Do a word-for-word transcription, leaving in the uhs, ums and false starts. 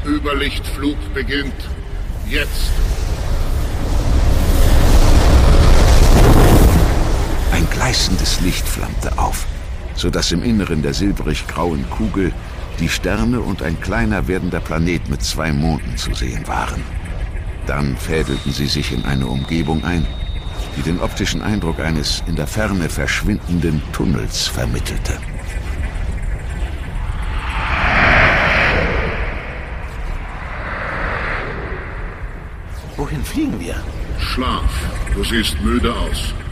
Überlichtflug beginnt. Jetzt. Ein gleißendes Licht flammte auf, sodass im Inneren der silbrig-grauen Kugel die Sterne und ein kleiner werdender Planet mit zwei Monden zu sehen waren. Dann fädelten sie sich in eine Umgebung ein, die den optischen Eindruck eines in der Ferne verschwindenden Tunnels vermittelte. Wohin fliegen wir? Schlaf. Du siehst müde aus.